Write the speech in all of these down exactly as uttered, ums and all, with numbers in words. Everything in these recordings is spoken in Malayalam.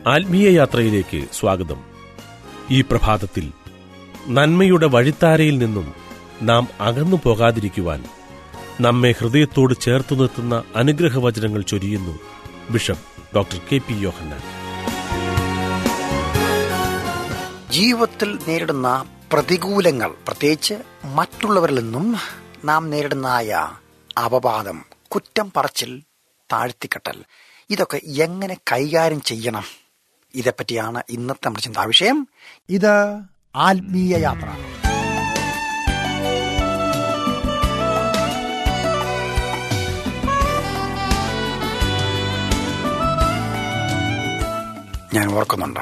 ആത്മീയ യാത്രയിലേക്ക് സ്വാഗതം. ഈ പ്രഭാതത്തിൽ നന്മയുടെ വഴിത്താരയിൽ നിന്നും നാം അകന്നു പോകാതിരിക്കുവാൻ നമ്മെ ഹൃദയത്തോട് ചേർത്തു നിർത്തുന്ന അനുഗ്രഹവചനങ്ങൾ ചൊരിയുന്നു bishop doctor K P Yohannan. ജീവിതത്തിൽ നേരിടുന്ന പ്രതികൂലങ്ങൾ, പ്രത്യേകിച്ച് മറ്റുള്ളവരിൽ നിന്നും നാം നേരിടുന്നതായ അപവാദം, കുറ്റം പറച്ചിൽ, താഴ്ത്തിക്കെട്ടൽ, ഇതൊക്കെ എങ്ങനെ കൈകാര്യം ചെയ്യണം? ഇതേപ്പറ്റിയാണ് ഇന്നത്തെ നമ്മുടെ ചിന്താവിഷയം. ഇത് ആത്മീയ യാത്ര. ഞാൻ ഓർക്കുന്നുണ്ട്,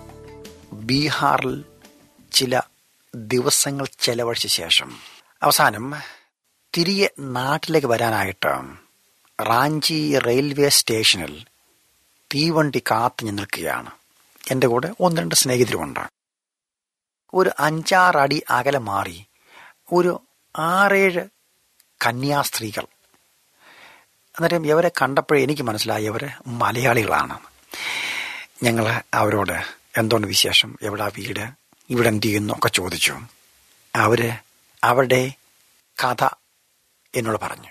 ബീഹാറിൽ ചില ദിവസങ്ങൾ ചെലവഴിച്ച ശേഷം അവസാനം തിരികെ നാട്ടിലേക്ക് വരാനായിട്ട് റാഞ്ചി റെയിൽവേ സ്റ്റേഷനിൽ തീവണ്ടി കാത്തു നിൽക്കുകയാണ്. എൻ്റെ കൂടെ ഒന്ന് രണ്ട് സ്നേഹിതരുമുണ്ട്. ഒരു അഞ്ചാറടി അകലെ മാറി ഒരു ആറേഴ് കന്യാസ്ത്രീകൾ. അന്നേരം ഇവരെ കണ്ടപ്പോഴേ എനിക്ക് മനസ്സിലായി ഇവർ മലയാളികളാണ്. ഞങ്ങൾ അവരോട് എന്തുകൊണ്ട് വിശേഷം, എവിടാ വീട്, ഇവിടെ എന്ത് ചെയ്യുന്നു ഒക്കെ ചോദിച്ചു. അവർ അവരുടെ കഥ എന്നോട് പറഞ്ഞു.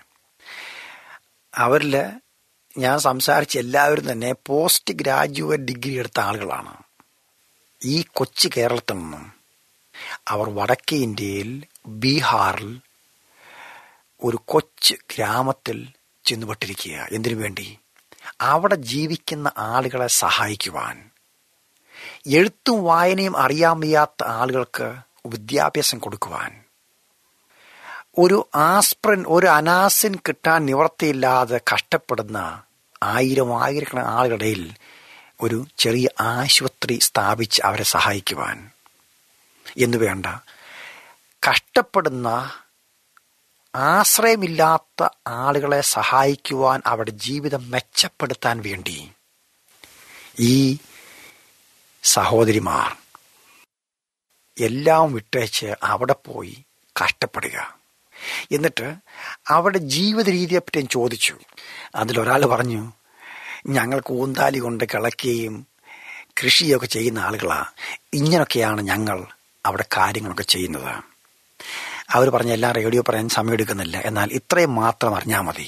അവരിൽ ഞാൻ സംസാരിച്ച എല്ലാവരും തന്നെ പോസ്റ്റ് ഗ്രാജുവേറ്റ് ഡിഗ്രി എടുത്ത ആളുകളാണ്. ഈ കൊച്ചു കേരളത്തിൽ നിന്നും അവർ വടക്കേ ഇന്ത്യയിൽ ബീഹാറിൽ ഒരു കൊച്ചു ഗ്രാമത്തിൽ ചെന്നുപെട്ടിരിക്കുക. എന്തിനു വേണ്ടി? അവിടെ ജീവിക്കുന്ന ആളുകളെ സഹായിക്കുവാൻ, എഴുത്തും വായനയും അറിയാൻ വയ്യാത്ത ആളുകൾക്ക് വിദ്യാഭ്യാസം കൊടുക്കുവാൻ, ഒരു ആസ്പ്രിൻ, ഒരു അനാസിൻ കിട്ടാൻ നിവൃത്തിയില്ലാതെ കഷ്ടപ്പെടുന്ന ആയിരം ആയിരക്കണക്കിന് ആളുകളിൽ ഒരു ചെറിയ ആശുപത്രി സ്ഥാപിച്ച് അവരെ സഹായിക്കുവാൻ എന്നു വേണ്ട, കഷ്ടപ്പെടുന്ന ആശ്രയമില്ലാത്ത ആളുകളെ സഹായിക്കുവാൻ, അവരുടെ ജീവിതം മെച്ചപ്പെടുത്താൻ വേണ്ടി ഈ സഹോദരിമാർ എല്ലാം വിട്ടേച്ച് അവിടെ പോയി കഷ്ടപ്പെടുക. എന്നിട്ട് അവരുടെ ജീവിത രീതിയെപ്പറ്റി ഞാൻ ചോദിച്ചു. അതിലൊരാൾ പറഞ്ഞു, ഞങ്ങൾ കൂന്താലി കൊണ്ട് കിളക്കുകയും കൃഷിയൊക്കെ ചെയ്യുന്ന ആളുകളാണ്, ഇങ്ങനൊക്കെയാണ് ഞങ്ങൾ അവിടെ കാര്യങ്ങളൊക്കെ ചെയ്യുന്നത്. അവർ പറഞ്ഞ എല്ലാം റേഡിയോ പറയാൻ സമയമെടുക്കുന്നില്ല, എന്നാൽ ഇത്രയും മാത്രം അറിഞ്ഞാൽ മതി.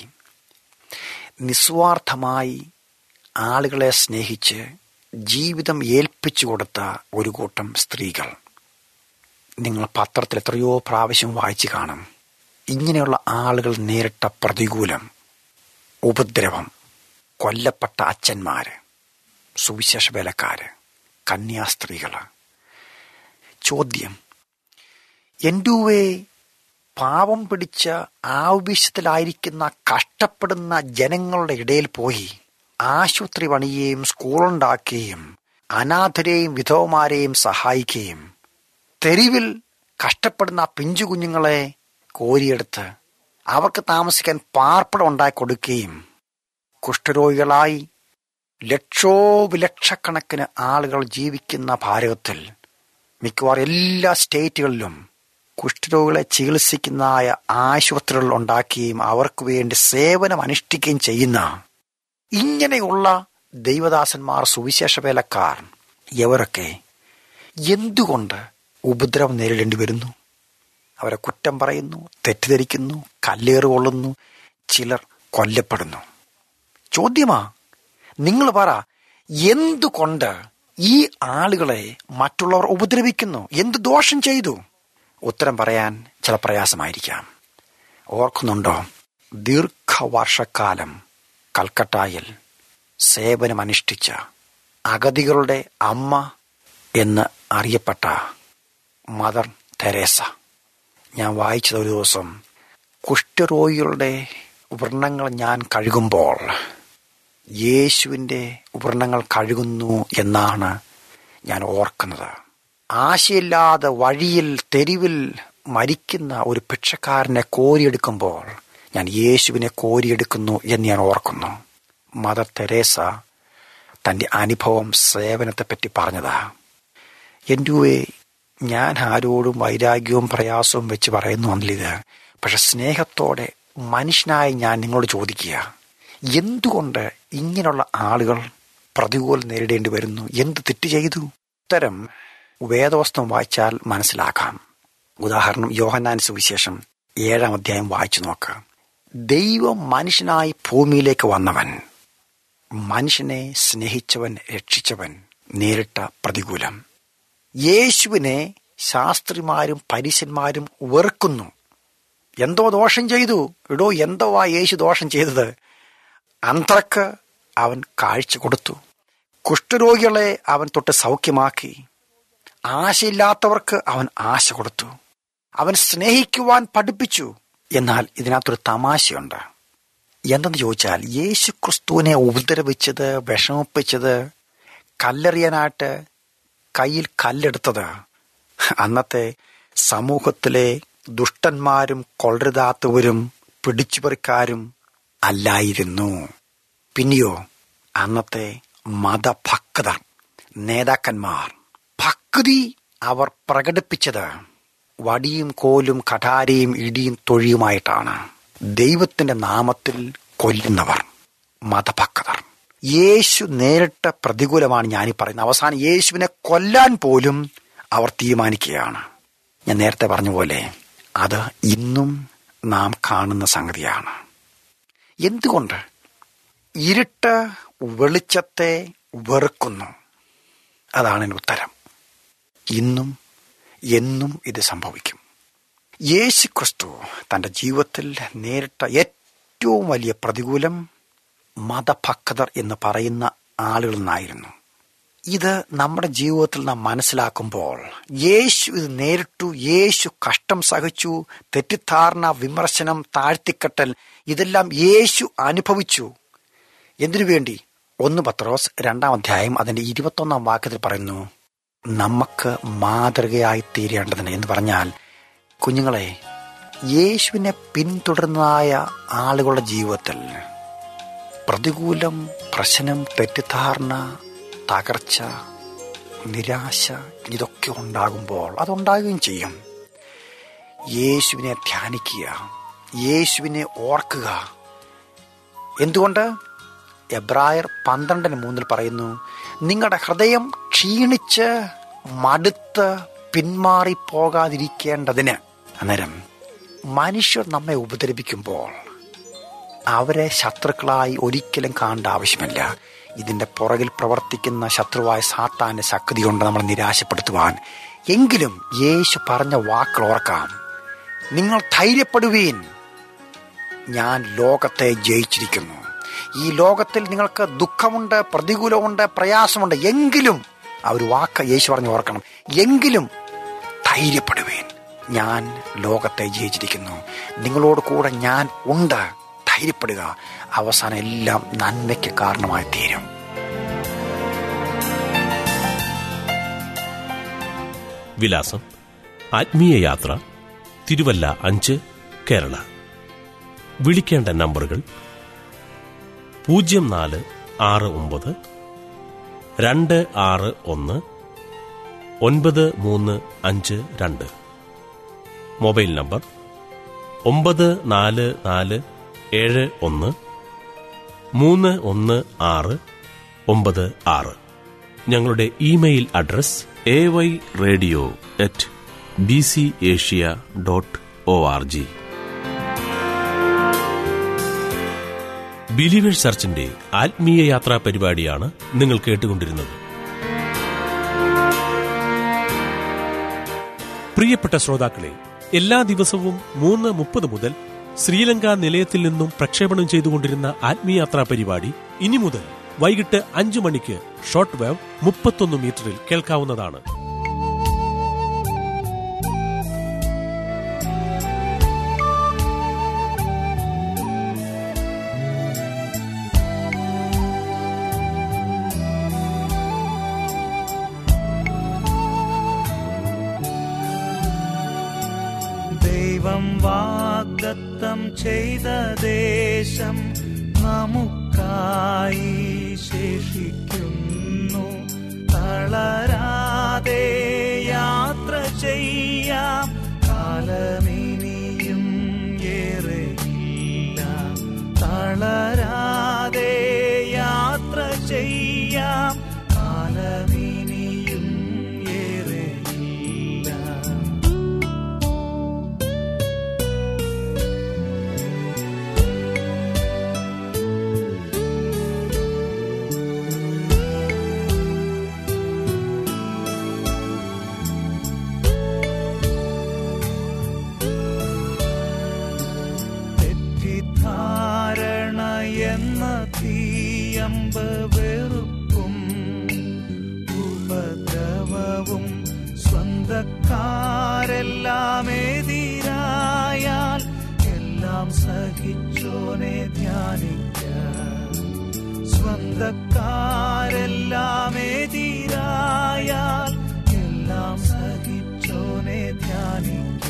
നിസ്വാർത്ഥമായി ആളുകളെ സ്നേഹിച്ച് ജീവിതം ഏൽപ്പിച്ചു കൊടുത്ത ഒരു കൂട്ടം സ്ത്രീകൾ. നിങ്ങൾ പത്രത്തിൽ എത്രയോ പ്രാവശ്യം വായിച്ചു കാണും. ഇങ്ങനെയുള്ള ആളുകൾ നേരിട്ട പ്രതികൂലം, ഉപദ്രവം, കൊല്ലപ്പെട്ട അച്ഛന്മാര്, സുവിശേഷ വേലക്കാര്, കന്യാസ്ത്രീകൾ. ചോദ്യം, എന്തുവേ പാവം പിടിച്ച ആവശ്യത്തിലായിരിക്കുന്ന കഷ്ടപ്പെടുന്ന ജനങ്ങളുടെ ഇടയിൽ പോയി ആശുപത്രി പണിയുകയും സ്കൂളുണ്ടാക്കുകയും അനാഥരെയും വിധവമാരെയും സഹായിക്കുകയും തെരുവിൽ കഷ്ടപ്പെടുന്ന പിഞ്ചു കുഞ്ഞുങ്ങളെ കോരിയെടുത്ത് അവർക്ക് താമസിക്കാൻ പാർപ്പിടം ഉണ്ടാക്കി കൊടുക്കുകയും കുഷ്ഠരോഗികളായി ലക്ഷോ ലക്ഷക്കണക്കിന് ആളുകൾ ജീവിക്കുന്ന ഭാരതത്തിൽ മിക്കവാറും എല്ലാ സ്റ്റേറ്റുകളിലും കുഷ്ഠരോഗികളെ ചികിത്സിക്കുന്നതായ ആശുപത്രികൾ ഉണ്ടാക്കുകയും അവർക്ക് വേണ്ടി സേവനം അനുഷ്ഠിക്കുകയും ചെയ്യുന്ന ഇങ്ങനെയുള്ള ദൈവദാസന്മാർ, സുവിശേഷ വേലക്കാർ, ഇവരൊക്കെ എന്തുകൊണ്ട് ഉപദ്രവം നേരിടേണ്ടി വരുന്നു? അവരെ കുറ്റം പറയുന്നു, തെറ്റിദ്ധരിക്കുന്നു, കല്ലേറ് കൊള്ളുന്നു, ചിലർ കൊല്ലപ്പെടുന്നു. ചോദ്യമാ, നിങ്ങൾ പറ, എന്തുകൊണ്ട് ഈ ആളുകളെ മറ്റുള്ളവർ ഉപദ്രവിക്കുന്നു? എന്ത് ദോഷം ചെയ്തു? ഉത്തരം പറയാൻ ചില പ്രയാസമായിരിക്കാം. ഓർക്കുന്നുണ്ടോ, ദീർഘവർഷക്കാലം കൽക്കട്ടയിൽ സേവനമനുഷ്ഠിച്ച അഗതികളുടെ അമ്മ എന്ന് അറിയപ്പെട്ട മദർ തെരേസ. ഞാൻ വായിച്ചത് ഒരു ദിവസം, കുഷ്ഠരോഗികളുടെ വ്രണങ്ങൾ ഞാൻ കഴുകുമ്പോൾ യേശുവിൻ്റെ വ്രണങ്ങൾ കഴുകുന്നു എന്നാണ് ഞാൻ ഓർക്കുന്നത്. ആശയില്ലാതെ വഴിയിൽ തെരുവിൽ മരിക്കുന്ന ഒരു ഭിക്ഷക്കാരനെ കോരിയെടുക്കുമ്പോൾ ഞാൻ യേശുവിനെ കോരിയെടുക്കുന്നു എന്ന് ഞാൻ ഓർക്കുന്നു. മദർ തെരേസ തൻ്റെ അനുഭവം, സേവനത്തെപ്പറ്റി പറഞ്ഞതാ. എൻ്റെ ഞാൻ ആരോടും വൈരാഗ്യവും പ്രയാസവും വെച്ച് പറയുന്നു അന്നിത്. പക്ഷെ സ്നേഹത്തോടെ മനുഷ്യനായി ഞാൻ നിങ്ങളോട് ചോദിക്കുക, എന്തുകൊണ്ട് ഇങ്ങനെയുള്ള ആളുകൾ പ്രതികൂലം നേരിടേണ്ടി വരുന്നു? എന്ത് തെറ്റ് ചെയ്തു? ഉത്തരം വേദവസ്തം വായിച്ചാൽ മനസ്സിലാക്കാം. ഉദാഹരണം, യോഹന്നാൻ സുവിശേഷം ഏഴാം അധ്യായം വായിച്ചു നോക്കാം. ദൈവം മനുഷ്യനായി ഭൂമിയിലേക്ക് വന്നവൻ, മനുഷ്യനെ സ്നേഹിച്ചവൻ, രക്ഷിച്ചവൻ നേരിട്ട പ്രതികൂലം. യേശുവിനെ ശാസ്ത്രിമാരും പരീശന്മാരും വെറുക്കുന്നു. എന്തോ ദോഷം ചെയ്തു. ഇടോ, എന്തോ ആ യേശു ദോഷം ചെയ്തത്? അന്ധർക്ക് അവൻ കാഴ്ച കൊടുത്തു, കുഷ്ഠരോഗികളെ അവൻ തൊട്ട് സൗഖ്യമാക്കി, ആശയില്ലാത്തവർക്ക് അവൻ ആശ കൊടുത്തു, അവൻ സ്നേഹിക്കുവാൻ പഠിപ്പിച്ചു. എന്നാൽ ഇതിനകത്തൊരു തമാശയുണ്ട്. എന്തെന്ന് ചോദിച്ചാൽ, യേശു ക്രിസ്തുവിനെ ഉപദ്രവിച്ചത്, വിഷമിപ്പിച്ചത്, കല്ലെറിയാനായിട്ട് കയ്യിൽ കല്ലെടുത്തത് അന്നത്തെ സമൂഹത്തിലെ ദുഷ്ടന്മാരും കൊള്ളരുതാത്തവരും പിടിച്ചുപറിക്കാരും അല്ലായിരുന്നു. പിന്നെയോ അന്നത്തെ മതഭക്തർ, നേതാക്കന്മാർ. ഭക്തി അവർ പ്രകടിപ്പിച്ചത് വടിയും കോലും കഠാരയും ഇടിയും തൊഴിയുമായിട്ടാണ്. ദൈവത്തിന്റെ നാമത്തിൽ കൊല്ലുന്നവർ മതഭക്തർ. യേശു നേരിട്ട പ്രതികൂലമാണ് ഞാനീ പറയുന്നത്. അവസാനം യേശുവിനെ കൊല്ലാൻ പോലും അവർ തീരുമാനിക്കുകയാണ്. ഞാൻ നേരത്തെ പറഞ്ഞ പോലെ അത് ഇന്നും നാം കാണുന്ന സംഗതിയാണ്. എന്തുകൊണ്ട്? ഇരുട്ട് വെളിച്ചത്തെ വെറുക്കുന്നു. അതാണ് എൻ്റെ ഉത്തരം. ഇന്നും എന്നും ഇത് സംഭവിക്കും. യേശു ക്രിസ്തു തൻ്റെ ജീവിതത്തിൽ നേരിട്ട ഏറ്റവും വലിയ പ്രതികൂലം മതഭക്തർ എന്ന് പറയുന്ന ആളുകളിൽ നിന്നായിരുന്നു. ഇത് നമ്മുടെ ജീവിതത്തിൽ നാം മനസ്സിലാക്കുമ്പോൾ യേശു ഇത് നേരിട്ടു, യേശു കഷ്ടം സഹിച്ചു, തെറ്റിദ്ധാരണ, വിമർശനം, താഴ്ത്തിക്കെട്ടൽ ഇതെല്ലാം യേശു അനുഭവിച്ചു. എന്തിനു വേണ്ടി? ഒന്ന് പത്രോസ് രണ്ടാം അധ്യായം അതിൻ്റെ ഇരുപത്തൊന്നാം വാക്യത്തിൽ പറയുന്നു, നമുക്ക് മാതൃകയായി തീരേണ്ടതിന് എന്ന് പറഞ്ഞാൽ, കുഞ്ഞുങ്ങളെ, യേശുവിനെ പിന്തുടരുന്നതായ ആളുകളുടെ ജീവിതത്തിൽ പ്രതികൂലം, പ്രശ്നം, തെറ്റിദ്ധാരണ, തകർച്ച, നിരാശ ഇതൊക്കെ ഉണ്ടാകുമ്പോൾ അതുണ്ടാകുകയും ചെയ്യും. യേശുവിനെ ധ്യാനിക്കുക, യേശുവിനെ ഓർക്കുക. എന്തുകൊണ്ട്? എബ്രായർ പന്ത്രണ്ടിന് മൂന്നിൽ പറയുന്നു, നിങ്ങളുടെ ഹൃദയം ക്ഷീണിച്ച് മടുത്ത് പിന്മാറിപ്പോകാതിരിക്കേണ്ടതിന്. അന്നേരം മനുഷ്യർ നമ്മെ ഉപദ്രവിക്കുമ്പോൾ അവരെ ശത്രുക്കളായി ഒരിക്കലും കാണേണ്ട ആവശ്യമില്ല. ഇതിൻ്റെ പുറകിൽ പ്രവർത്തിക്കുന്ന ശത്രുവായ സാത്താന്റെ ശക്തി കൊണ്ട് നമ്മൾ നിരാശപ്പെടുത്തുവാൻ എങ്കിലും യേശു പറഞ്ഞ വാക്കുകൾ ഓർക്കാം. നിങ്ങൾ ധൈര്യപ്പെടുവീൻ, ഞാൻ ലോകത്തെ ജയിച്ചിരിക്കുന്നു. ഈ ലോകത്തിൽ നിങ്ങൾക്ക് ദുഃഖമുണ്ട്, പ്രതികൂലമുണ്ട്, പ്രയാസമുണ്ട്. എങ്കിലും ആ ഒരു വാക്ക് യേശു പറഞ്ഞ് ഓർക്കണം. എങ്കിലും ധൈര്യപ്പെടുവീൻ, ഞാൻ ലോകത്തെ ജയിച്ചിരിക്കുന്നു. നിങ്ങളോട് കൂടെ ഞാൻ ഉണ്ട്. ധൈര്യപ്പെടുക. അവസാനം എല്ലാം നന്മയ്ക്ക് കാരണമായി തീരും. വിലാസം: ആത്മീയ യാത്ര, തിരുവല്ല അഞ്ച്, കേരള. വിളിക്കേണ്ട നമ്പറുകൾ പൂജ്യം നാല് ആറ് ഒമ്പത് രണ്ട് ആറ് ഒന്ന് ഒൻപത് മൂന്ന് അഞ്ച് രണ്ട്. മൊബൈൽ നമ്പർ ഒമ്പത് നാല് നാല് ഏഴ് ഒന്ന് മൂന്ന് ഒന്ന് ആറ് ഒമ്പത് ആറ്. ഞങ്ങളുടെ email address A Y radio at B C Asia dot O R G. Believers ചർച്ചിന്റെ ആത്മീയ യാത്രാ പരിപാടിയാണ് നിങ്ങൾ കേട്ടുകൊണ്ടിരുന്നത്. പ്രിയപ്പെട്ട ശ്രോതാക്കളെ, എല്ലാ ദിവസവും മൂന്ന് മുപ്പത് മുതൽ ശ്രീലങ്ക നിലയത്തിൽ നിന്നും പ്രക്ഷേപണം ചെയ്തുകൊണ്ടിരുന്ന ആത്മീയാത്രാ പരിപാടി ഇനി മുതൽ വൈകിട്ട് അഞ്ചു മണിക്ക് ഷോർട്ട് വേവ് മുപ്പത്തൊന്ന് മീറ്ററിൽ കേൾക്കാവുന്നതാണ്. ദൈവം വാഗ്ദത്തം ചെയ്ത ദേശം നമുക്കായി ശേഷിക്കുന്നു. തളരാതെ യാത്ര ചെയ്യാം, കാലമിനിയും ഏറെയില്ല. തളരാതെ യാത്ര ചെയ്യാം, കയ്യമ്പ് വെറുപ്പും ഉപദ്രവവും സ്വന്തക്കാരെല്ലാം എതിരായാൽ എല്ലാം സഹിച്ചോനെ ധ്യാനിക്ക. സ്വന്തക്കാരെല്ലാം എതിരായാൽ എല്ലാം സഹിച്ചോനെ ധ്യാനിക്ക.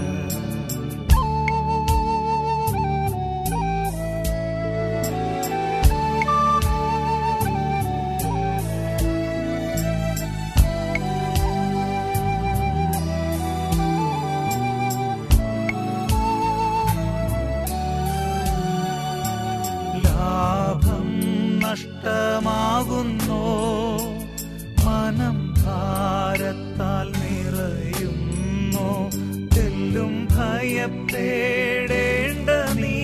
നഷ്ടമാകുന്നോ മനം ഭാരത്താൽ നിറയുന്നോ തെല്ലും ഭയപ്പെടേണ്ട നീ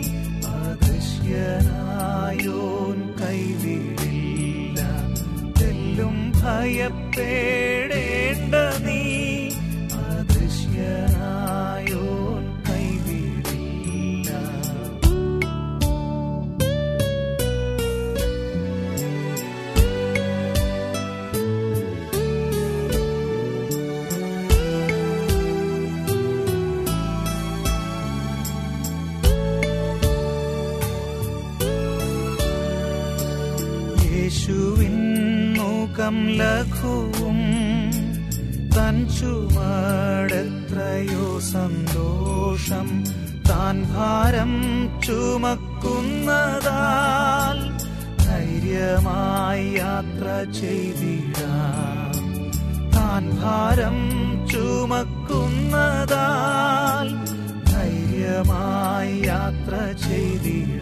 അദൃശ്യനായോൻ കൈവിടില്ല. തെല്ലും ഭയപ്പെടേണ്ട നീ അദൃശ്യനായോൻ കൈവിടില്ല. യേശുവിൻ മുഖം ലഘുവും തൻ ചുമടെത്രയോ സന്തോഷം. താൻ ഭാരം ചുമക്കുന്നതാൽ ധൈര്യമായി യാത്ര ചെയ്തിടാം. താൻ ഭാരം ചുമക്കുന്നതാൽ ധൈര്യമായി യാത്ര ചെയ്തിടാം.